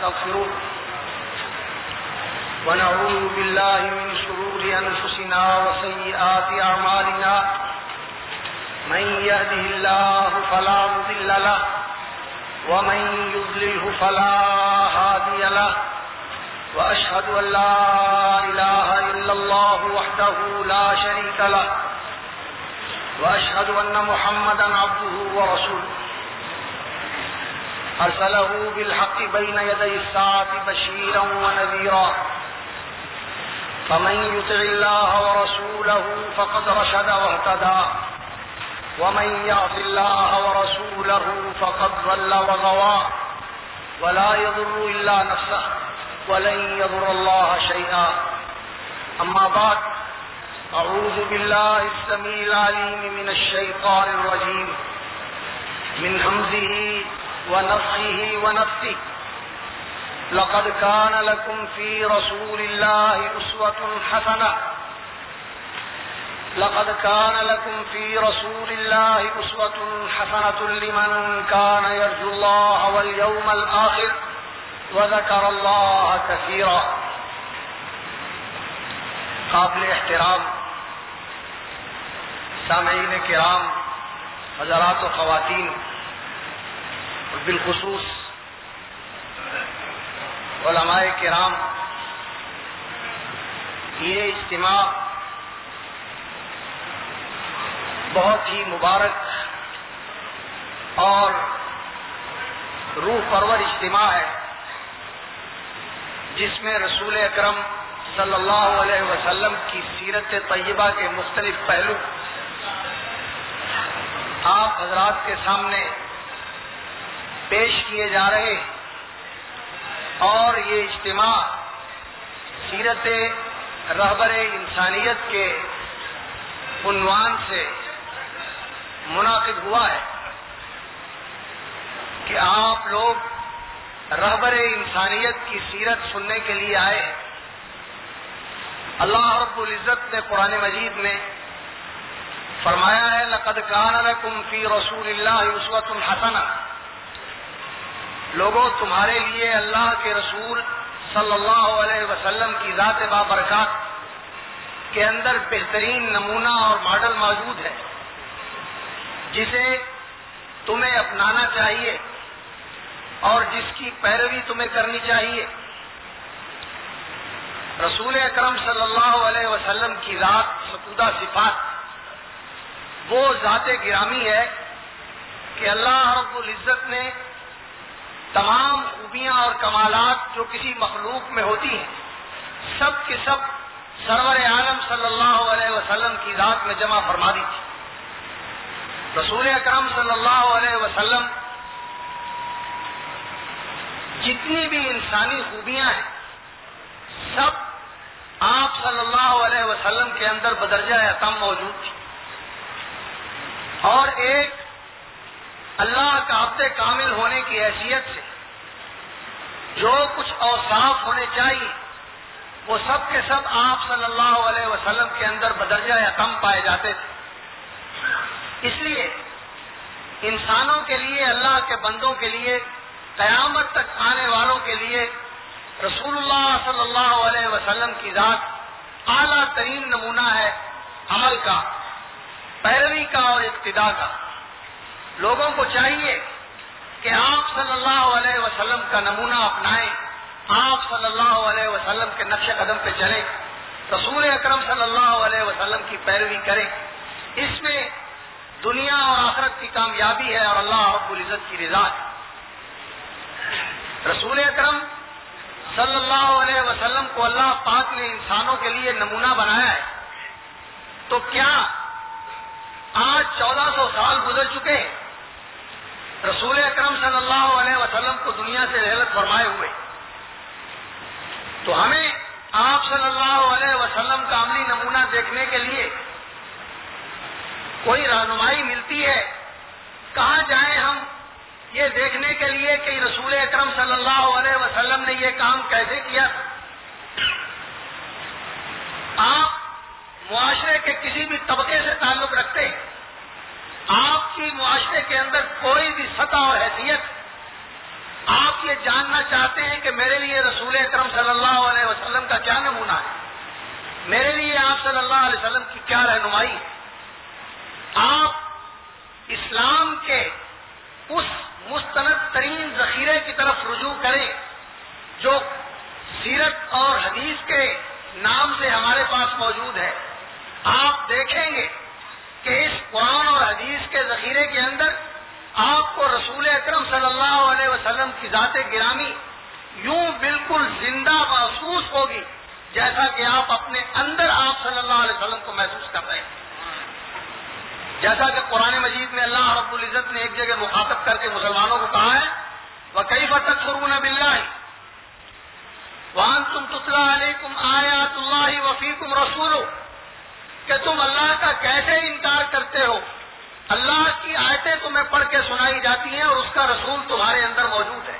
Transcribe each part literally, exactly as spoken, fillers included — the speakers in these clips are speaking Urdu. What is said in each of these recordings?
ونستغفره ونعوذ بالله من شرور أنفسنا وسيئات أعمالنا من يهده الله فلا مضل له ومن يضلله فلا هادي له وأشهد أن لا إله إلا الله وحده لا شريك له وأشهد أن محمدا عبده ورسوله أرسله بالحق بين يدي الساعة بشيرا ونذيرا فمن يطع الله ورسوله فقد رشد واهتدى ومن يعص الله ورسوله فقد ضل وغوى ولا يضر إلا نفسه ولن يضر الله شيئا أما بعد أعوذ بالله السميع العليم من الشيطان الرجيم من همزه ونفخه ونفثه لقد كان لكم في رسول الله أسوة حسنة لقد كان لكم في رسول الله أسوة حسنة لمن كان يرجو الله واليوم الآخر وذكر الله كثيرا. قابل احترام سامعین کرام، حضرات و خواتین، اور بالخصوص علماء کرام، یہ اجتماع بہت ہی مبارک اور روح پرور اجتماع ہے، جس میں رسول اکرم صلی اللہ علیہ وسلم کی سیرت طیبہ کے مختلف پہلو آپ حضرات کے سامنے پیش کیے جا رہے ہیں، اور یہ اجتماع سیرت رہبر انسانیت کے عنوان سے منعقد ہوا ہے کہ آپ لوگ رہبر انسانیت کی سیرت سننے کے لیے آئے ہیں۔ اللہ رب العزت نے قرآن مجید میں فرمایا ہے لقد کان لکم فی رسول اللہ اسوۃ حسنہ، لوگوں تمہارے لیے اللہ کے رسول صلی اللہ علیہ وسلم کی ذات بابرکات کے اندر بہترین نمونہ اور ماڈل موجود ہے، جسے تمہیں اپنانا چاہیے اور جس کی پیروی تمہیں کرنی چاہیے۔ رسول اکرم صلی اللہ علیہ وسلم کی ذات ستودہ صفات وہ ذات گرامی ہے کہ اللہ رب العزت نے تمام خوبیاں اور کمالات جو کسی مخلوق میں ہوتی ہیں سب کے سب سرور عالم صلی اللہ علیہ وسلم کی ذات میں جمع فرما دی تھی۔ رسول اکرم صلی اللہ علیہ وسلم جتنی بھی انسانی خوبیاں ہیں سب آپ صلی اللہ علیہ وسلم کے اندر بدرجہ اتم موجود تھی، اور ایک اللہ کا عبد کامل ہونے کی حیثیت سے جو کچھ اوصاف ہونے چاہیے وہ سب کے سب آپ صلی اللہ علیہ وسلم کے اندر بدرجہ اتم پائے جاتے تھے۔ اس لیے انسانوں کے لیے، اللہ کے بندوں کے لیے، قیامت تک آنے والوں کے لیے رسول اللہ صلی اللہ علیہ وسلم کی ذات اعلیٰ ترین نمونہ ہے عمل کا، پیروی کا اور اقتداء کا۔ لوگوں کو چاہیے کہ آپ صلی اللہ علیہ وسلم کا نمونہ اپنائیں، آپ صلی اللہ علیہ وسلم کے نقش قدم پہ چلیں، رسول اکرم صلی اللہ علیہ وسلم کی پیروی کریں۔ اس میں دنیا اور آخرت کی کامیابی ہے اور اللہ رب العزت کی رضا ہے۔ رسول اکرم صلی اللہ علیہ وسلم کو اللہ پاک نے انسانوں کے لیے نمونہ بنایا ہے، تو کیا آج چودہ سو سال گزر چکے ہیں رسول اکرم صلی اللہ علیہ وسلم کو دنیا سے رحلت فرمائے ہوئے، تو ہمیں آپ صلی اللہ علیہ وسلم کا عملی نمونہ دیکھنے کے لیے کوئی رہنمائی ملتی ہے؟ کہاں جائیں ہم یہ دیکھنے کے لیے کہ رسول اکرم صلی اللہ علیہ وسلم نے یہ کام کیسے کیا؟ آپ معاشرے کے کسی بھی طبقے سے تعلق رکھتے ہیں، آپ کی معاشرے کے اندر کوئی بھی سطح اور حیثیت، آپ یہ جاننا چاہتے ہیں کہ میرے لیے رسول اکرم صلی اللہ علیہ وسلم کا کیا نمونہ ہے، میرے لیے آپ صلی اللہ علیہ وسلم کی کیا رہنمائی ہے، آپ اسلام کے اس مستند ترین ذخیرے کی طرف رجوع کریں جو سیرت اور حدیث کے نام سے ہمارے پاس موجود ہے. آپ دیکھیں گے کہ اس قرآن اور حدیث کے ذخیرے کے اندر آپ کو رسول اکرم صلی اللہ علیہ وسلم کی ذات گرامی یوں بالکل زندہ محسوس ہوگی جیسا کہ آپ اپنے اندر آپ صلی اللہ علیہ وسلم کو محسوس کر رہے ہیں. جیسا کہ قرآن مجید میں اللہ رب العزت نے ایک جگہ مخاطب کر کے مسلمانوں کو کہا ہے وَكَيْفَ تَكْفُرُونَ بِاللَّهِ وَأَنْتُمْ تُتْلَىٰ عَلَيْكُمْ آيَاتُ اللَّهِ وَفِيكُمْ رَسُولُهُ کہ تم اللہ کا کیسے انکار کرتے ہو، اللہ کی آیتیں تمہیں پڑھ کے سنائی جاتی ہیں اور اس کا رسول تمہارے اندر موجود ہے.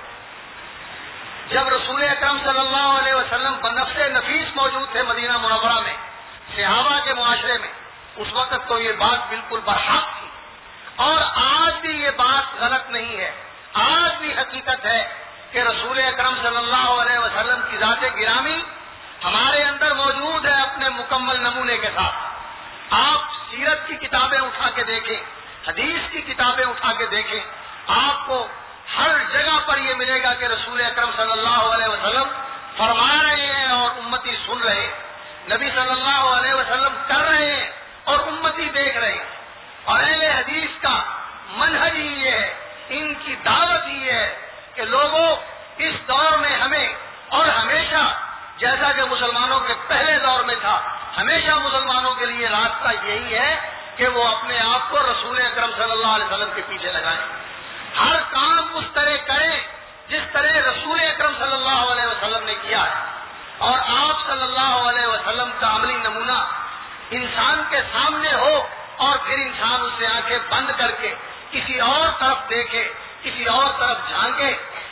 جب رسول اکرم صلی اللہ علیہ وسلم بنفس نفیس موجود تھے مدینہ منورہ میں صحابہ کے معاشرے میں، اس وقت تو یہ بات بالکل برحق تھی، اور آج بھی یہ بات غلط نہیں ہے. آج بھی حقیقت ہے کہ رسول اکرم صلی اللہ علیہ وسلم کی ذات گرامی ہمارے اندر موجود ہے اپنے مکمل نمونے کے ساتھ. آپ سیرت کی کتابیں اٹھا کے دیکھیں، حدیث کی کتابیں اٹھا کے دیکھیں، آپ کو ہر جگہ پر یہ ملے گا کہ رسول اکرم صلی اللہ علیہ وسلم فرما رہے ہیں اور امتی سن رہے ہیں، نبی صلی اللہ علیہ وسلم کر رہے ہیں اور امتی دیکھ رہے ہیں. اور اہل حدیث کا منہج ہی یہ ہے، ان کی دعوت ہی ہے کہ لوگوں اس دور میں ہمیں اور ہمیشہ جیسا کہ مسلمانوں کے پہلے دور میں تھا، ہمیشہ مسلمانوں کے لیے راستہ یہی ہے کہ وہ اپنے آپ کو رسول اکرم صلی اللہ علیہ وسلم کے پیچھے لگائیں، ہر کام اس طرح کریں جس طرح رسول اکرم صلی اللہ علیہ وسلم نے کیا ہے. اور آپ صلی اللہ علیہ وسلم کا عملی نمونہ انسان کے سامنے ہو اور پھر انسان اس سے آنکھیں بند کر کے کسی اور طرف دیکھے، کسی اور طرف جھانکے،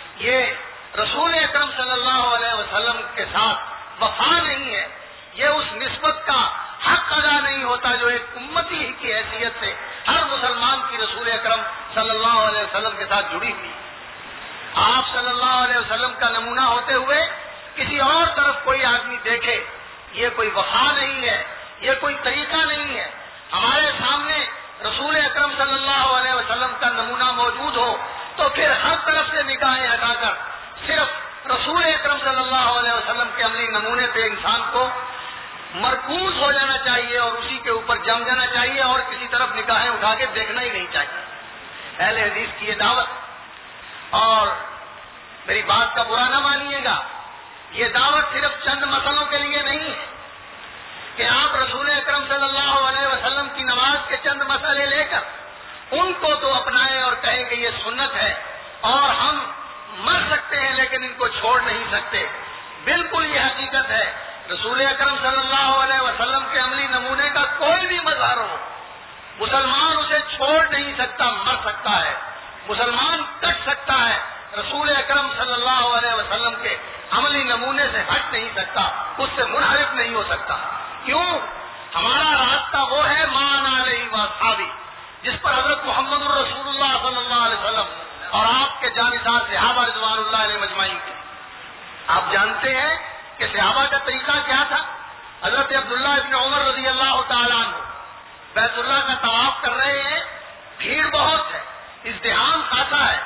یہ رسول اکرم صلی اللہ علیہ وسلم کے ساتھ وفا نہیں ہے، یہ اس نسبت کا حق ادا نہیں ہوتا جو ایک امتی ہی کی حیثیت سے ہر مسلمان کی رسول اکرم صلی اللہ علیہ وسلم کے ساتھ جڑی ہوئی. آپ صلی اللہ علیہ وسلم کا نمونہ ہوتے ہوئے کسی اور طرف کوئی آدمی دیکھے، یہ کوئی وفا نہیں ہے، یہ کوئی طریقہ نہیں ہے. ہمارے سامنے رسول اکرم صلی اللہ علیہ وسلم کا نمونہ موجود ہو تو پھر ہر طرف سے نگاہیں ہٹا کر صرف رسول اکرم صلی اللہ علیہ وسلم کے عملی نمونے پہ انسان کو مرکوز ہو جانا چاہیے اور اسی کے اوپر جم جانا چاہیے اور کسی طرف نگاہیں اٹھا کے دیکھنا ہی نہیں چاہیے. اہل حدیث کی یہ دعوت، اور میری بات کا برا نہ مانیے گا، یہ دعوت صرف چند مسئلوں کے لیے نہیں ہے کہ آپ رسول اکرم صلی اللہ علیہ وسلم کی نماز کے چند مسئلے لے کر ان کو تو اپنائیں اور کہیں کہ یہ سنت ہے اور ہم مر سکتے ہیں لیکن ان کو چھوڑ نہیں سکتے. بالکل یہ حقیقت ہے، رسول اکرم صلی اللہ علیہ وسلم کے عملی نمونے کا کوئی بھی مظہر ہو، مسلمان اسے چھوڑ نہیں سکتا، مر سکتا ہے، مسلمان کٹ سکتا ہے، رسول اکرم صلی اللہ علیہ وسلم کے عملی نمونے سے ہٹ نہیں سکتا، اس سے منحرف نہیں ہو سکتا. کیوں؟ ہمارا راستہ وہ ہے مان علیہ واصحابی، جس پر حضرت محمد الرسول اللہ صلی اللہ علیہ وسلم اور آپ کے جانثار صحابہ رضوان اللہ علیہ مجمعین کے. آپ جانتے ہیں کہ صحابہ کا طریقہ کیا تھا؟ حضرت عبداللہ ابن عمر رضی اللہ تعالیٰ عنہ بیت اللہ کا طواف کر رہے ہیں، بھیڑ بہت ہے، ازدحام خاصا ہے،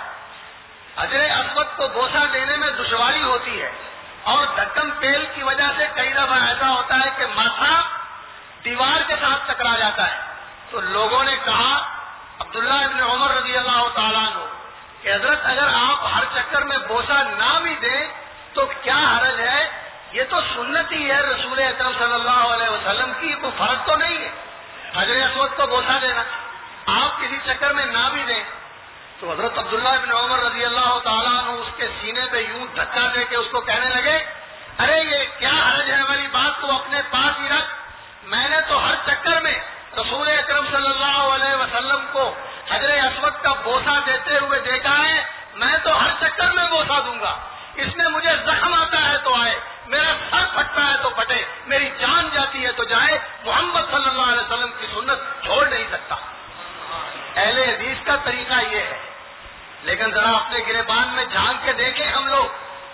حجر اسود کو بوسہ دینے میں دشواری ہوتی ہے اور دھکم تیل کی وجہ سے کئی دفعہ ایسا ہوتا ہے کہ ماتھا دیوار کے ساتھ ٹکرا جاتا ہے. تو لوگوں نے کہا عبداللہ ابن عمر رضی اللہ تعالیٰ عنہ کہ حضرت اگر آپ ہر چکر میں بوسہ نہ بھی دیں تو کیا حرج ہے، یہ تو سنت ہی ہے رسول اکرم صلی اللہ علیہ وسلم کی، کوئی فرق تو نہیں ہے حجر اسود کو بوسہ دینا، آپ کسی چکر میں نہ بھی دیں. تو حضرت عبداللہ ابن عمر رضی اللہ تعالیٰ عنہ اس کے سینے پہ یوں دھکا دے کے اس کو کہنے لگے ارے یہ کیا حرج ہے والی بات تو اپنے پاس ہی رکھ، میں نے تو ہر چکر میں رسول اکرم صلی اللہ علیہ وسلم کو حجر اسود کا بوسہ دیتے ہوئے دیکھا ہے، میں تو ہر چکر میں بوسہ دوں گا، اس میں مجھے زخم آتا ہے تو آئے، میرا سر پھٹتا ہے تو پھٹے، میری جان جاتی ہے تو جائے، محمد صلی اللہ علیہ وسلم کی سنت چھوڑ نہیں سکتا. اہل حدیث کا طریقہ یہ ہے. لیکن ذرا اپنے گریبان میں جھانک کے دیکھیں ہم لوگ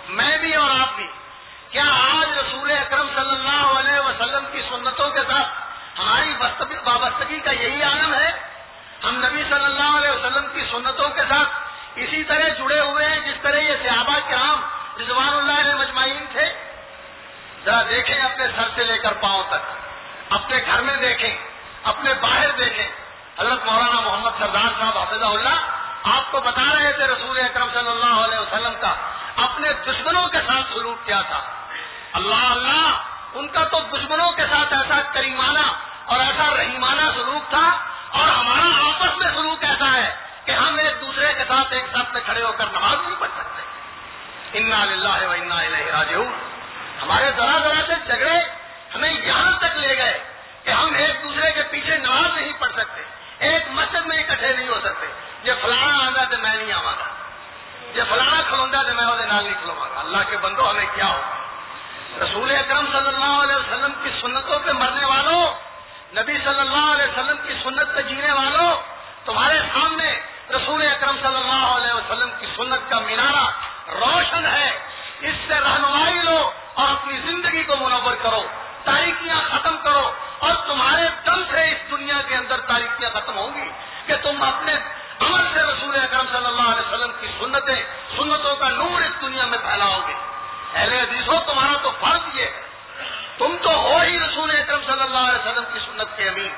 میں بھی اور آپ بھی، کیا آج رسول اکرم صلی اللہ علیہ وسلم کی سنتوں کے ساتھ ہماری وابستگی کا یہی عالم ہے؟ ہم نبی صلی اللہ علیہ وسلم کی سنتوں کے ساتھ اسی طرح جڑے ہوئے ہیں جس طرح یہ صحابہ کرام رضوان اللہ علیہ مجمعین تھے؟ ذرا دیکھیں اپنے سر سے لے کر پاؤں تک، اپنے گھر میں دیکھیں، اپنے باہر دیکھیں. حضرت مولانا محمد سردار صاحب حافظہ اللہ آپ کو بتا رہے تھے رسول اکرم صلی اللہ علیہ وسلم کا اپنے دشمنوں کے ساتھ سلوک کیا تھا. اللہ اللہ، ان کا تو دشمنوں کے ساتھ ایسا کریمانہ اور ایسا رحیمانہ سلوک تھا، اور ہمارا آپس میں سلوک ایسا ہے کہ ہم ایک دوسرے کے ساتھ ایک ساتھ میں کھڑے ہو کر نماز نہیں پڑھ سکتے. انا للہ و انا الیہ راجعون. ہمارے ذرا ذرا سے جھگڑے ہمیں یہاں تک لے گئے کہ ہم ایک دوسرے کے پیچھے نماز نہیں پڑھ سکتے، ایک مسجد میں اکٹھے نہیں ہو سکتے. یہ فلانا آگا تو میں نہیں آواں گا، یہ فلانا کھلوندا تو میں وہ نال نہیں کھلواں گا. اللہ کے بندو، ہمیں کیا ہوگا؟ رسول اکرم صلی اللہ علیہ وسلم کی سنتوں پہ مرنے والوں، نبی صلی اللہ علیہ وسلم کی سنت پہ جینے والوں، تمہارے سامنے رسول اکرم صلی اللہ علیہ وسلم کی سنت کا مینارہ روشن ہے. اس سے رہنمائی لو اور اپنی زندگی کو منور کرو، تاریکیاں ختم کرو، اور تمہارے دم سے اس دنیا کے اندر تاریکیاں ختم ہوں گی کہ تم اپنے عمل سے رسول اکرم صلی اللہ علیہ وسلم کی سنتیں سنتوں کا نور اس دنیا میں پھیلاؤ گے. اہل حدیث ہو، تمہارا تو فرض یہ ہے، تم تو ہو ہی رسول اکرم صلی اللہ علیہ وسلم کی سنت کے امین.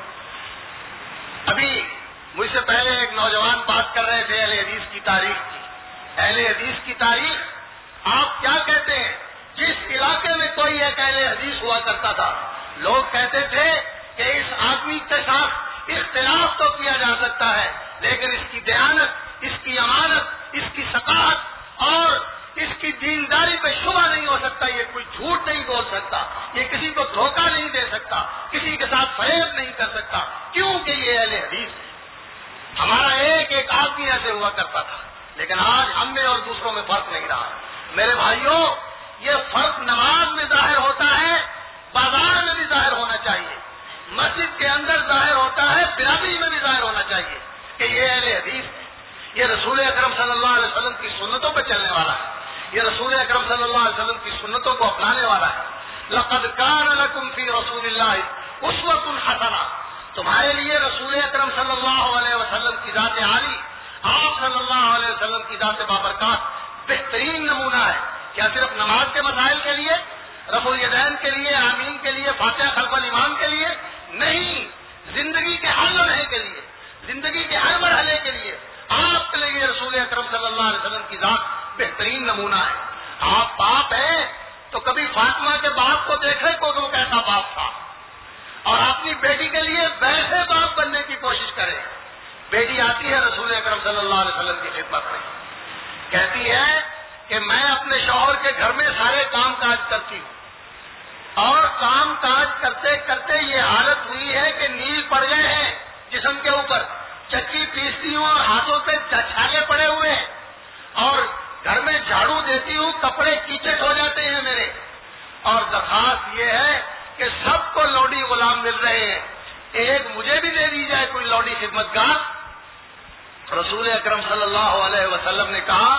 ابھی مجھ سے پہلے ایک نوجوان بات کر رہے تھے اہل حدیث کی تاریخ کی. اہل حدیث کی تاریخ آپ کیا کہتے ہیں؟ جس علاقے میں کوئی ایک اہل حدیث ہوا کرتا تھا، لوگ کہتے تھے کہ اس آدمی کے ساتھ اختلاف تو کیا جا سکتا ہے، لیکن اس کی دیانت، اس کی امانت، اس کی ثقافت اور اس کی دینداری پہ شبہ نہیں ہو سکتا. یہ کوئی جھوٹ نہیں بول سکتا، یہ کسی کو دھوکہ نہیں دے سکتا، کسی کے ساتھ فریب نہیں کر سکتا، کیونکہ یہ اہل حدیث ہے. ہمارا ایک ایک آدمی ایسے ہوا کرتا تھا، لیکن آج ہم میں اور دوسروں میں فرق نہیں رہا. میرے بھائیوں، یہ فرق نماز میں ظاہر ہوتا ہے، بازار میں بھی ظاہر ہونا چاہیے، مسجد کے اندر ظاہر ہوتا ہے، برادری میں بھی ظاہر ہونا چاہیے کہ یہ اہل حدیث ہے، یہ رسول اکرم صلی اللہ علیہ وسلم کی سنتوں پہ چلنے والا ہے، یہ رسول اکرم صلی اللہ علیہ وسلم کی سنتوں کو اپنانے والا ہے. لقد کان لکم فی رسول اللہ اسوۃ حسنہ. تمہارے لیے رسول اکرم صلی اللہ علیہ وسلم کی ذات عالی، آپ صلی اللہ علیہ وسلم کی ذات بابرکات بہترین نمونہ ہے. کیا صرف نماز کے مسائل کے لیے، رفع الیدین کے لیے، آمین کے لیے، فاتحہ خلف الامام کے لیے نہیں، زندگی کے ہر لمحے کے لیے، زندگی کے ہر مرحلے کے لیے آپ کے لیے رسول اکرم صلی اللہ علیہ وسلم کی ذات بہترین نمونہ ہے. آپ باپ ہیں تو کبھی فاطمہ کے باپ کو دیکھے کو وہ کیسا باپ تھا، اور اپنی بیٹی کے لیے ویسے باپ بننے کی کوشش کرے. بیٹی آتی ہے رسول اکرم صلی اللہ علیہ وسلم کی خدمت میں، کہتی ہے کہ میں اپنے شوہر کے گھر میں سارے کام کاج کرتی ہوں، اور کام کاج کرتے کرتے یہ حالت ہوئی ہے کہ نیل پڑ گئے ہیں جسم کے اوپر، چکی پیستی ہوں اور ہاتھوں پہ چھالے پڑے ہوئے ہیں، اور گھر میں جھاڑو دیتی ہوں، کپڑے کیچڑ ہو جاتے ہیں میرے، اور درخواست یہ ہے کہ سب کو لوڈی غلام مل رہے ہیں، ایک مجھے بھی دے دی جائے کوئی لوڈی خدمت گار. رسول اکرم صلی اللہ علیہ وسلم نے کہا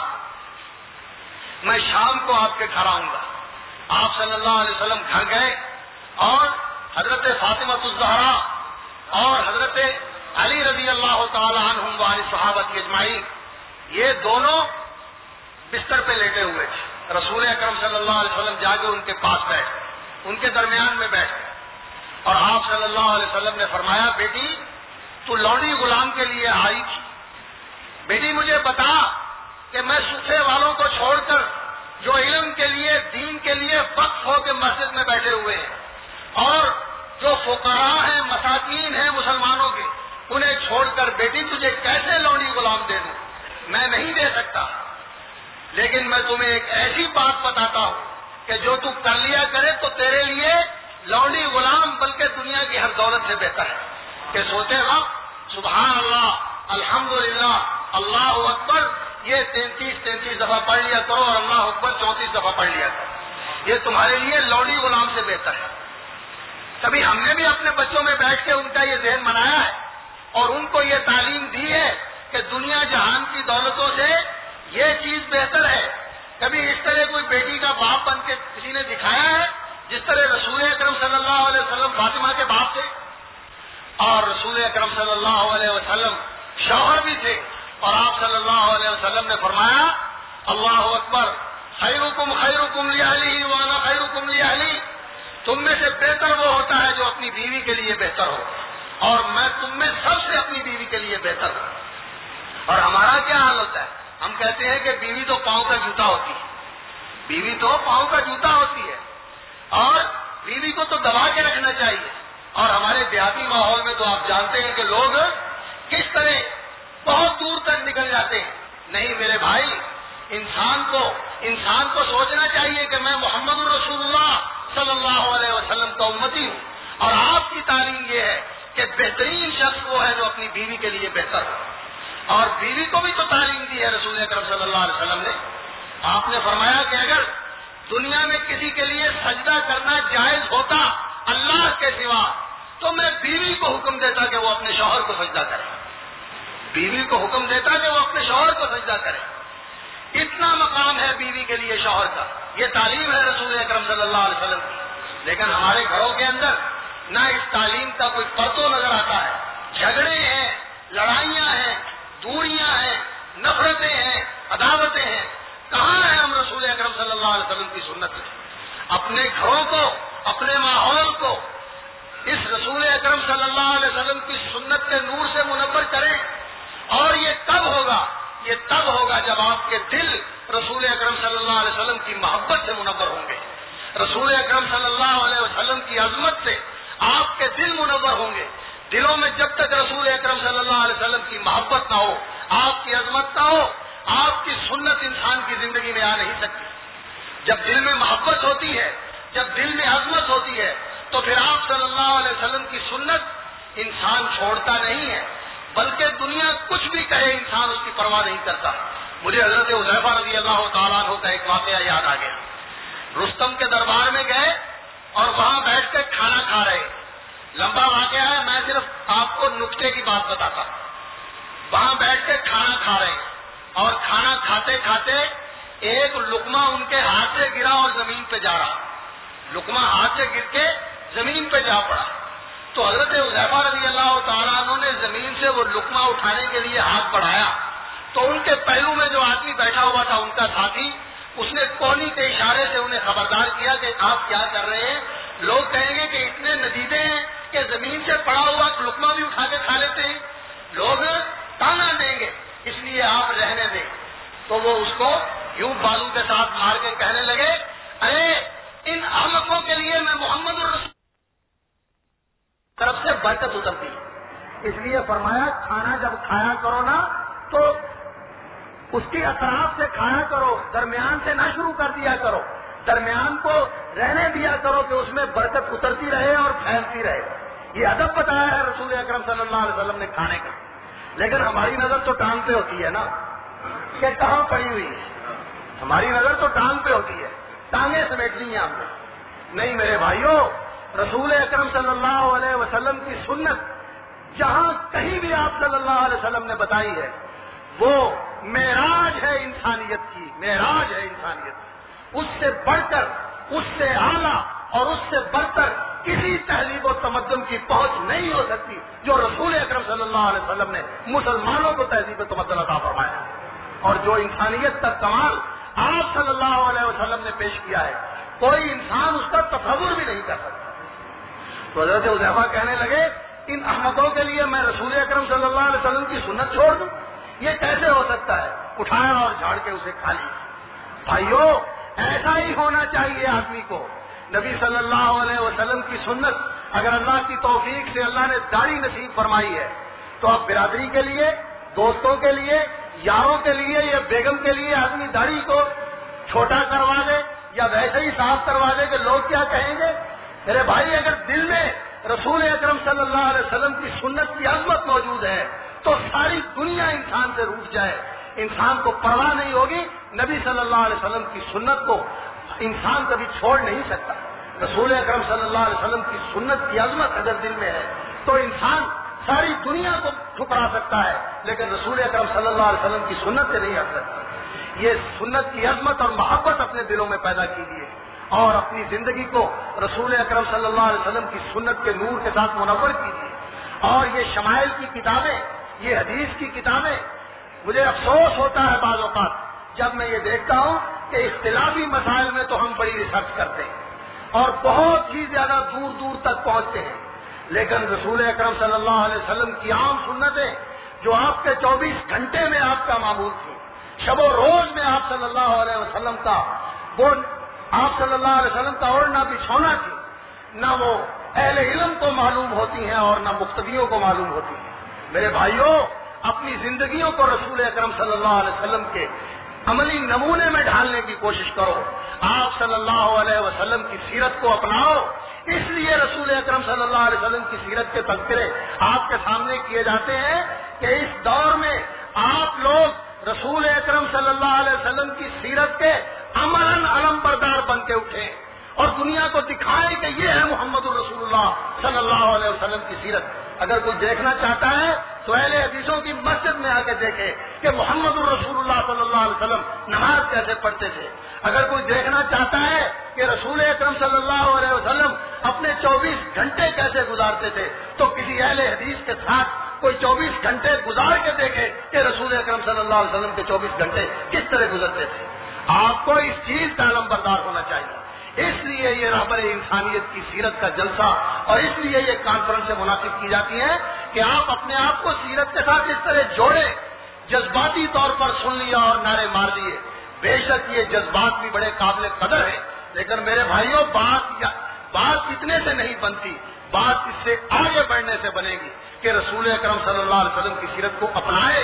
میں شام کو آپ کے گھر آؤں گا. آپ صلی اللہ علیہ وسلم گھر گئے، اور حضرت فاطمہ الزہرا اور حضرت علی رضی اللہ تعالی عنہم وعلی صحابہ اجمعین، یہ دونوں بستر پہ لیٹے ہوئے تھے. رسول اکرم صلی اللہ علیہ وسلم جا کے ان کے پاس بیٹھے، ان کے درمیان میں بیٹھے، اور آپ صلی اللہ علیہ وسلم نے فرمایا بیٹی تو لوڈی غلام کے لیے آئی تھی، بیٹی مجھے بتا کہ میں صوفے والوں کو چھوڑ کر جو علم کے لیے، دین کے لیے وقف ہو کے مسجد میں بیٹھے ہوئے ہیں، اور جو فقراء ہیں، مساکین ہیں مسلمانوں کے، انہیں چھوڑ کر بیٹی تجھے کیسے لوڈی غلام دے دوں؟ میں نہیں دے سکتا، لیکن میں تمہیں ایک ایسی بات بتاتا ہوں کہ جو تو کر لیا کرے تو تیرے لیے لوڈی غلام بلکہ دنیا کی ہر دولت سے بہتر ہے. کہ سوتے وقت سبحان اللہ، الحمدللہ، اللہ اکبر یہ تینتیس تینتیس دفعہ پڑھ لیا کرو، اور اللہ اکبر چونتیس دفعہ پڑھ لیا کرو، یہ تمہارے لیے لوڈی غلام سے بہتر ہے. کبھی ہم نے بھی اپنے بچوں میں بیٹھ کے ان کا یہ ذہن بنایا ہے اور ان کو یہ تعلیم دی ہے کہ دنیا جہان کی دولتوں سے یہ چیز بہتر ہے کبھی اس طرح کوئی بیٹی کا باپ بن کے کسی نے دکھایا ہے جس طرح رسول اکرم صلی اللہ علیہ وسلم فاطمہ کے باپ تھے، اور رسول اکرم صلی اللہ علیہ وسلم شوہر بھی تھے، اور آپ صلی اللہ علیہ وسلم نے فرمایا اللہ اکبر خیرکم خیرکم لأہلہ وانا خیرکم لأہلی، تم میں سے بہتر وہ ہوتا ہے جو اپنی بیوی کے لیے بہتر ہو، اور میں تم میں سب سے اپنی بیوی کے لیے بہتر ہوں۔ اور ہمارا کیا حال ہوتا ہے؟ ہم کہتے ہیں کہ بیوی تو پاؤں کا جوتا ہوتی ہے، بیوی تو پاؤں کا جوتا ہوتی ہے، اور بیوی کو تو دبا کے رکھنا چاہیے، اور ہمارے دیہاتی ماحول میں تو آپ جانتے ہیں کہ لوگ کس طرح بہت دور تک نکل جاتے ہیں۔ نہیں میرے بھائی، انسان کو انسان کو سوچنا چاہیے کہ میں محمد الرسول اللہ صلی اللہ علیہ وسلم کا امتی ہوں، اور آپ کی تعلیم یہ ہے کہ بہترین شخص وہ ہے جو اپنی بیوی کے لیے بہتر ہو، اور بیوی کو بھی تو تعلیم دی ہے رسول اکرم صلی اللہ علیہ وسلم نے۔ آپ نے فرمایا کہ اگر دنیا میں کسی کے لیے سجدہ کرنا جائز ہوتا اللہ کے سوا تو میں بیوی کو حکم دیتا کہ وہ اپنے شوہر کو سجدہ کرے، بیوی کو حکم دیتا کہ وہ اپنے شوہر کو سجدہ کرے۔ اتنا مقام ہے بیوی کے لیے شوہر کا، یہ تعلیم ہے رسول اکرم صلی اللہ علیہ وسلم کی، لیکن ہمارے گھروں کے اندر نہ اس تعلیم کا کوئی پرتو نظر آتا ہے، جھگڑے ہیں، لڑائیاں ہیں، دوریاں ہیں، نفرتیں ہیں، عداوتیں ہیں۔ کہاں ہے ہم رسول اکرم صلی اللہ علیہ وسلم کی سنت سے؟ اپنے گھروں کو، اپنے ماحول کو اس رسول اکرم صلی اللہ علیہ وسلم کی سنت کے نور سے منور کریں، اور یہ تب ہوگا یہ تب ہوگا جب آپ کے دل رسول اکرم صلی اللہ علیہ وسلم کی محبت سے منور ہوں گے، رسول اکرم صلی اللہ علیہ وسلم کی عظمت سے آپ کے دل منور ہوں گے۔ دلوں میں جب تک رسول اکرم صلی اللہ علیہ وسلم کی محبت نہ ہو، آپ کی عظمت نہ ہو، آپ کی سنت انسان کی زندگی میں آ نہیں سکتی۔ جب دل میں محبت ہوتی ہے، جب دل میں عظمت ہوتی ہے، تو پھر آپ صلی اللہ علیہ وسلم کی سنت انسان چھوڑتا نہیں ہے، بلکہ دنیا کچھ بھی کہے انسان اس کی پرواہ نہیں کرتا۔ مجھے حضرت حذیفہ رضی اللہ تعالیٰ عنہ کا ایک واقعہ یاد آ گیا۔ رستم کے دربار میں گئے اور وہاں بیٹھ کے کھانا کھا رہے، لمبا واقعہ ہے، میں صرف آپ کو نکتے کی بات بتاتا ہوں۔ وہاں بیٹھ کے کھانا کھا رہے اور کھانا کھاتے کھاتے ایک لقمہ ان کے ہاتھ سے گرا اور زمین پہ جا رہا، لقمہ ہاتھ سے گر کے زمین پہ جا پڑا۔ تو حضرت حذیفہ رضی اللہ تعالیٰ عنہ نے زمین سے وہ لقمہ اٹھانے کے لیے ہاتھ بڑھایا، تو ان کے پہلو میں جو آدمی بیٹھا ہوا تھا ان کا ساتھی، اس نے کونی کے اشارے سے انہیں خبردار کیا کہ آپ کیا کر رہے ہیں؟ لوگ کہیں گے کہ اتنے ندیدے ہیں کہ زمین سے پڑا ہوا لقمہ بھی اٹھا کے کھا لیتے ہیں، لوگ تانا دیں گے، اس لیے آپ رہنے دیں۔ تو وہ اس کو یوں بالوں کے ساتھ مار کے کہنے لگے، ارے ان احمقوں کے لیے میں محمد الرسول طرف سے برکت اترتی ہے، اس لیے فرمایا کھانا جب کھایا کرو نا تو اس کی اطراف سے کھایا کرو، درمیان سے نہ شروع کر دیا کرو، درمیان کو رہنے دیا کرو کہ اس میں برکت اترتی رہے اور پھیلتی رہے۔ یہ ادب بتایا ہے رسول اکرم صلی اللہ علیہ وسلم نے کھانے کا۔ لیکن ہماری نظر تو ٹانگ پہ ہوتی ہے نا کہ کہاں پڑی ہوئی ہے، ہماری نظر تو ٹانگ پہ ہوتی ہے، ٹانگیں سمیٹنی ہیں ہم نے۔ نہیں میرے بھائیوں، رسول اکرم صلی اللہ علیہ وسلم کی سنت جہاں کہیں بھی آپ صلی اللہ علیہ وسلم نے بتائی ہے وہ معراج ہے انسانیت کی، معراج ہے انسانیت کی۔ اس سے بڑھ کر، اس سے اعلیٰ اور اس سے برتر کسی تہذیب و تمدن کی پہنچ نہیں ہو سکتی جو رسول اکرم صلی اللہ علیہ وسلم نے مسلمانوں کو تہذیب و تمدن عطا فرمایا، اور جو انسانیت کا کمال آپ صلی اللہ علیہ وسلم نے پیش کیا ہے کوئی انسان اس کا تصور بھی نہیں کر سکتا۔ تو حضرت حذیفہ کہنے لگے ان احمقوں کے لیے میں رسول اکرم صلی اللہ علیہ وسلم کی سنت چھوڑ دوں؟ یہ کیسے ہو سکتا ہے؟ اٹھایا اور جھاڑ کے اسے کھا لی۔ بھائیو، ایسا ہی ہونا چاہیے آدمی کو۔ نبی صلی اللہ علیہ وسلم کی سنت، اگر اللہ کی توفیق سے اللہ نے داڑھی نصیب فرمائی ہے تو اب برادری کے لیے، دوستوں کے لیے، یاروں کے لیے یا بیگم کے لیے آدمی داڑھی کو چھوٹا کروا دے یا ویسے ہی صاف کروا دے کہ لوگ کیا کہیں گے؟ میرے بھائی، اگر دل میں رسول اکرم صلی اللہ علیہ وسلم کی سنت کی عظمت موجود ہے تو ساری دنیا انسان سے روٹھ جائے، انسان کو پرواہ نہیں ہوگی۔ نبی صلی اللہ علیہ وسلم کی سنت کو انسان کبھی چھوڑ نہیں سکتا۔ رسول اکرم صلی اللہ علیہ وسلم کی سنت کی عظمت اگر دل میں ہے تو انسان ساری دنیا کو ٹھکرا سکتا ہے، لیکن رسول اکرم صلی اللہ علیہ وسلم کی سنت سے نہیں ہٹ سکتا۔ یہ سنت کی عظمت اور محبت اپنے دلوں میں پیدا کیجیے اور اپنی زندگی کو رسول اکرم صلی اللہ علیہ وسلم کی سنت کے نور کے ساتھ منور کیجیے. اور یہ شمائل کی کتابیں، یہ حدیث کی کتابیں، مجھے افسوس ہوتا ہے بعض اوقات جب میں یہ دیکھتا ہوں کہ اختلافی مسائل میں تو ہم بڑی ریسرچ کرتے ہیں اور بہت ہی زیادہ دور دور تک پہنچتے ہیں، لیکن رسول اکرم صلی اللہ علیہ وسلم کی عام سنتیں جو آپ کے چوبیس گھنٹے میں آپ کا معمول تھی، شب و روز میں آپ صلی اللہ علیہ وسلم کا وہ آپ صلی اللہ علیہ وسلم کا اوڑھنا بچھونا تھی، نہ وہ اہل علم کو معلوم ہوتی ہیں اور نہ مقتدیوں کو معلوم ہوتی ہیں. میرے بھائیوں، اپنی زندگیوں کو رسول اکرم صلی اللہ علیہ وسلم کے عملی نمونے میں ڈھالنے کی کوشش کرو. آپ صلی اللہ علیہ وسلم کی سیرت کو اپناؤ. اس لیے رسول اکرم صلی اللہ علیہ وسلم کی سیرت کے تذکرے آپ کے سامنے کیے جاتے ہیں کہ اس دور میں آپ لوگ رسول اکرم صلی اللہ علیہ وسلم کی سیرت کے عملاً علم بردار بن کے اٹھیں اور دنیا کو دکھائیں کہ یہ ہے محمد الرسول اللہ صلی اللہ علیہ وسلم کی سیرت. اگر کوئی دیکھنا چاہتا ہے تو اہل حدیثوں کی مسجد میں آ کے دیکھے کہ محمد الرسول اللہ صلی اللہ علیہ وسلم نماز کیسے پڑھتے تھے. اگر کوئی دیکھنا چاہتا ہے کہ رسول اکرم صلی اللہ علیہ وسلم اپنے چوبیس گھنٹے کیسے گزارتے تھے تو کسی اہل حدیث کے ساتھ کوئی چوبیس گھنٹے گزار کے دیکھے کہ رسول اکرم صلی اللہ علیہ وسلم کے چوبیس گھنٹے کس طرح گزرتے تھے. آپ کو اس چیز کا علم بردار ہونا چاہیے. اس لیے یہ رہبر انسانیت کی سیرت کا جلسہ اور اس لیے یہ کانفرنسیں منعقد کی جاتی ہیں کہ آپ اپنے آپ کو سیرت کے ساتھ اس طرح جوڑیں. جذباتی طور پر سن لیا اور نعرے مار دیے، بے شک یہ جذبات بھی بڑے قابل قدر ہیں، لیکن میرے بھائیوں بات بات اتنے سے نہیں بنتی، بات اس سے آگے بڑھنے سے بنے گی کہ رسول اکرم صلی اللہ علیہ وسلم کی سیرت کو اپنائے،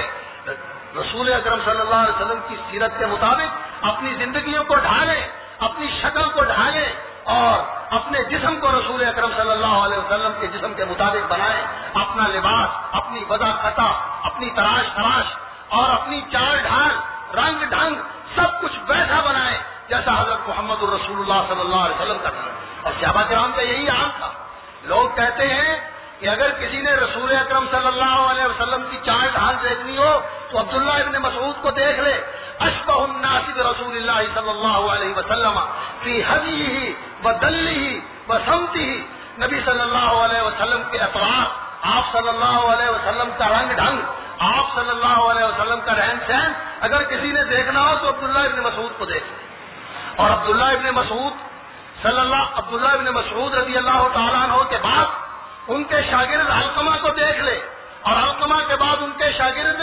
رسول اکرم صلی اللہ علیہ وسلم کی سیرت کے مطابق اپنی زندگیوں کو ڈھالیں، اپنی شکل کو ڈھالیں اور اپنے جسم کو رسول اکرم صلی اللہ علیہ وسلم کے جسم کے مطابق بنائیں. اپنا لباس، اپنی وضع خطا، اپنی تراش تراش اور اپنی چال ڈھال، رنگ ڈھنگ سب کچھ ویسا بنائیں جیسا حضرت محمد الرسول اللہ صلی اللہ علیہ وسلم کا تھا. اور صحابہ کرام کا یہی عام تھا. لوگ کہتے ہیں کہ اگر کسی نے رسول اکرم صلی اللہ علیہ وسلم کی چال ڈھال دیکھنی ہو تو عبداللہ ابن مسعود کو دیکھ لے. اشبہ الناس برسول اللہ صلی اللہ علیہ وسلم فی ہدیہ و دلہ و سمتہ. نبی صلی اللہ علیہ وسلم کے اطراف، آپ صلی اللہ علیہ وسلم کا رنگ ڈھنگ، آپ صلی اللہ علیہ وسلم کا رہن سہن اگر کسی نے دیکھنا ہو تو عبداللہ ابن مسعود کو دیکھ لے. اور عبداللہ ابن مسعود صلی اللہ عبداللہ ابن مسعود رضی اللہ تعالیٰ عنہ کے بعد ان کے شاگرد علقمہ کو دیکھ لے اور علقمہ کے بعد ان کے شاگرد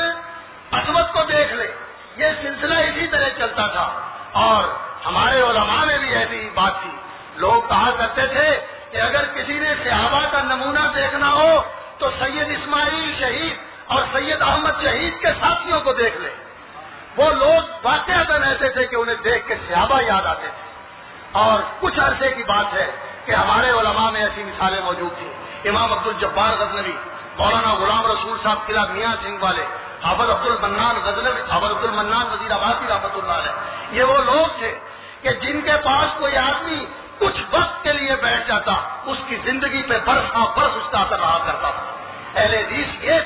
اسود کو دیکھ لے. یہ سلسلہ اسی طرح چلتا تھا اور ہمارے علماء میں بھی ایسی بات تھی. لوگ کہا کرتے تھے کہ اگر کسی نے صحابہ کا نمونہ دیکھنا ہو تو سید اسماعیل شہید اور سید احمد شہید کے ساتھیوں کو دیکھ لے. وہ لوگ واقعتاً ایسے تھے کہ انہیں دیکھ کے صحابہ یاد آتے تھے. اور کچھ عرصے کی بات ہے کہ ہمارے علماء میں ایسی مثالیں موجود تھیں. امام عبد الجبار غزنوی، مولانا غلام رسول صاحب قلعہ میاں سنگھ والے، حافظ عبد المنان غزنوی، حافظ عبد المنان وزیر آبادی رحمۃ اللہ علیہ، یہ وہ لوگ تھے کہ جن کے پاس کوئی آدمی کچھ وقت کے لیے بیٹھ جاتا اس کی زندگی پہ برس ہاں برس اس کا اثر رہا کرتا تھا. اہل حدیث یہ